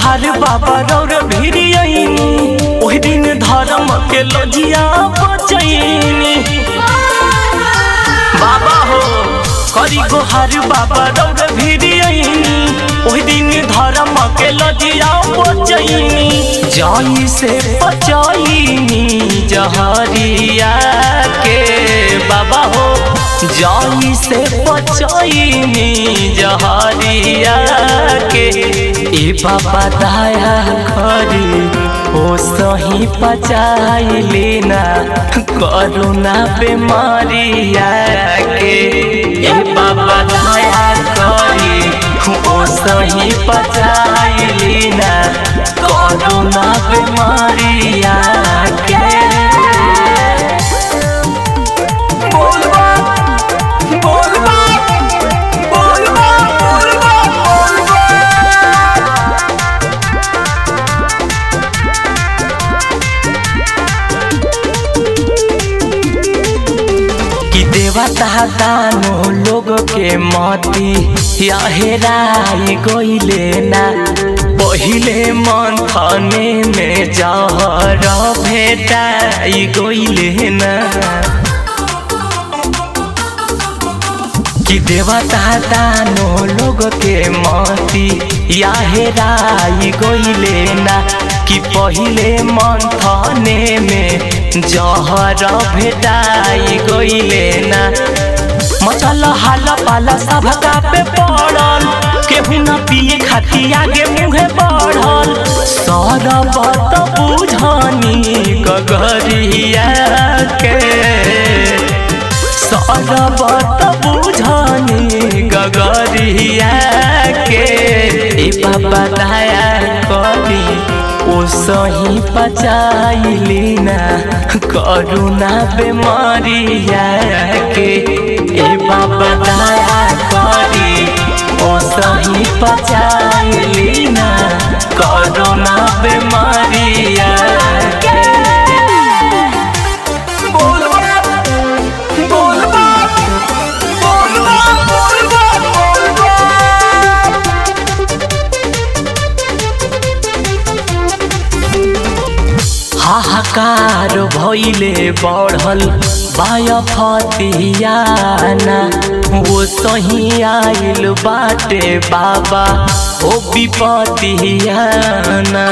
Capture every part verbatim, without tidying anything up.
गोहार बाबा रौर भिरियनी ओहि दिन धर्म के लजिया बचैनी। बाबा हो करी गोहार बाबा रौर भिरियनी ओहि दिन धर्म के लजिया बचैनी। जाई से बचैनी जहरिया के बाबा हो जाई से बचैनी जहरिया के। ए बाबा दया करी ओ सही पचाई लेना करुणा बेमारिया के। ए बाबा दया करी ओ सही पचाई लेना करुणा बेमारिया के। देवता दानो लोग के मती या हेराई गइले ना। पहिले मंथने में जहर भेटाई गइले ना। कि देवता दानो लोग के मती या हेराई गइले ना। कि पहिले मंथने में जहर भेटाई गइले ना। मचल हाल पाला सबका पे पड़ल केहू न पिए खाती आगे मुहे बढ़ल। सरबत बुझनी गगरिया के सरबत बुझनी गगरिया के। ए बाबा दया करी ओ सही पचाई लेना करुणा बेमारिया के। ए बाबा दया करी ओ सही पचाई लेना करुणा बेमारिया के। हाहाकार भइले बढ़ल बाय फतियाना। वो सही आइल बाटे बाबा ओ विपतियाना।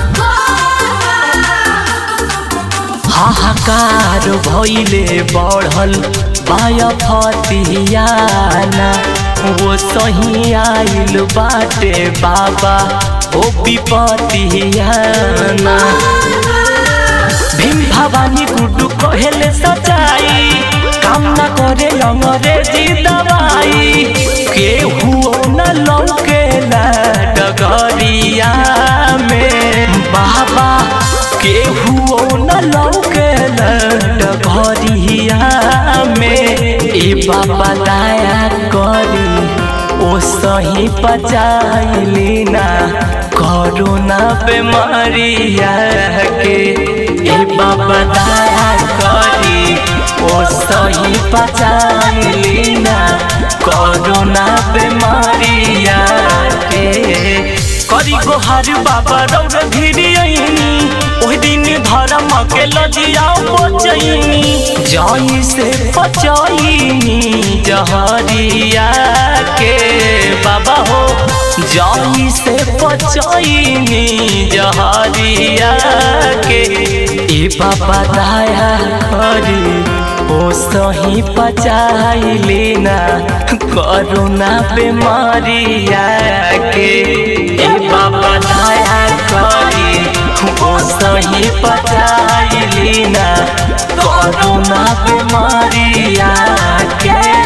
हाहाकार भइले बढ़ल बाय फतियाना। वो सही आइल बाटे बाबा ओ विपतियाना। भीम भवानी गुड्डू कहेले सच्चाई काम न करे अंग्रेजी दवाई। केहू न लौकेला डगरिया में बाबा केहू न लौकेला डगरिया में। ए बाबा दया करी ओ सही पचाई लेना करुणा बेमारिया के। ए बाबा दया करी ओ सही पचाई लेना करुणा बेमारिया के। करी गोहार बाबा रौर भिरियनी ओहि दिन धर्म के लजिया बचैनी। जाई से बचैनी जहरिया के बाबा हो जाई से बचैनी जहरिया के। ए बाबा दया करी ओ सही पचाई लेना करुणा बेमारिया के। ए बाबा दया करी ओ सही पचाई लेना करुणा बेमारिया के।